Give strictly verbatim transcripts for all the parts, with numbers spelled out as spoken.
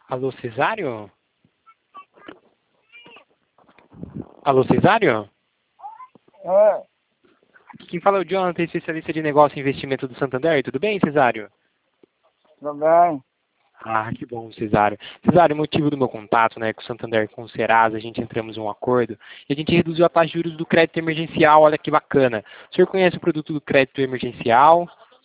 Alô, Cesário? Alô, Cesário? É, Quem fala é o Jonathan, especialista de negócio e investimento do Santander. Tudo bem, Cesário? tudo bem. Ah, que bom, Cesário. Cesário, o motivo do meu contato, né, com o Santander e com o Serasa, a gente entramos em um acordo e a gente reduziu a taxa de juros do crédito emergencial. Olha que bacana. O senhor conhece o produto do crédito emergencial?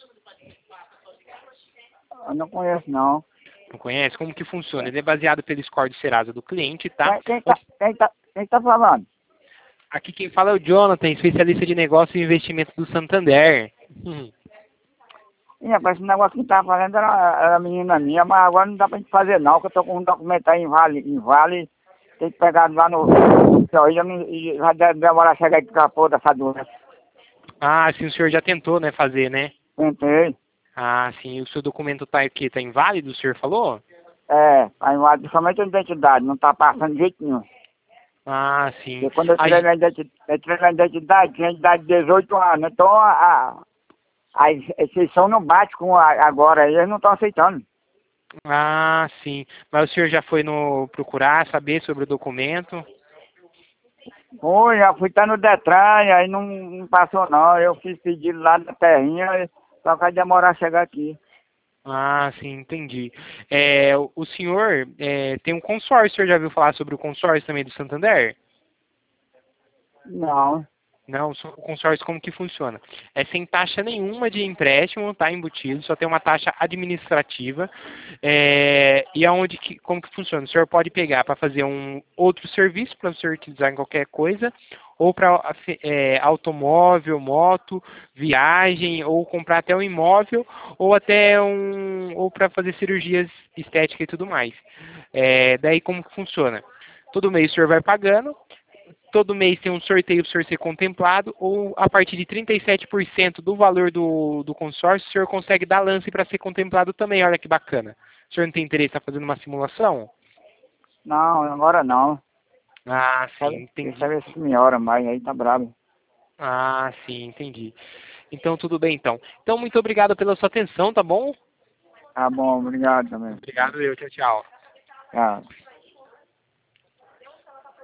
Eu não conheço, não. Não conhece? Como que funciona? Ele é baseado pelo score do Serasa do cliente, tá? Quem, quem, tá, quem, tá, quem tá falando? Aqui quem fala é o Jonathan, especialista de negócio e investimento do Santander. Hum. Ih, rapaz, esse negócio que tá falando era, era menina minha, mas agora não dá pra gente fazer não, que eu tô com um documento aí em Vale, em Vale, tem que pegar lá no... Aí já, me- e já deve demorar a chegar aqui com a porra dessa doença. Ah, sim, o senhor já tentou, né, fazer, né? Tentei. Ah, sim, o seu documento tá aqui, tá inválido, o senhor falou? É, tá em Vale, somente a identidade, não tá passando de jeito nenhum. Ah, sim. Porque quando eu tirei Aí, na identidade, eu tirei na identidade, tinha idade de dezoito anos, então a, a, a exceção não bate com a, agora, eles não estão aceitando. ah, sim. Mas o senhor já foi no procurar saber sobre o documento? Oi, já fui estar no Detran, e aí não, não passou não. Eu fiz pedido lá na terrinha, só que vai demorar a chegar aqui. Ah, sim, entendi. É, o o senhor é, tem um consórcio, o senhor já ouviu falar sobre o consórcio também do Santander? Não, Não, só- o consórcio como que funciona? É sem taxa nenhuma de empréstimo, tá embutido, só tem uma taxa administrativa. É, e aonde que, como que funciona? O senhor pode pegar para fazer um outro serviço para o senhor utilizar em qualquer coisa, ou para é, automóvel, moto, viagem, ou comprar até um imóvel, ou até um, ou para fazer cirurgias estéticas e tudo mais. É, daí como que funciona? Todo mês o senhor vai pagando. Todo mês tem um sorteio para o senhor ser contemplado, ou a partir de trinta e sete por cento do valor do, do consórcio, o senhor consegue dar lance para ser contemplado também. Olha que bacana. O senhor não tem interesse em estar fazendo uma simulação? não, agora não. Ah, sim, Sabe, entendi. sabe essa senhora, mas aí tá bravo. Ah, sim, entendi. Então, tudo bem, então. Então, muito obrigado pela sua atenção, tá bom? Tá bom, obrigado também. Obrigado, eu. Tchau, tchau. Tchau.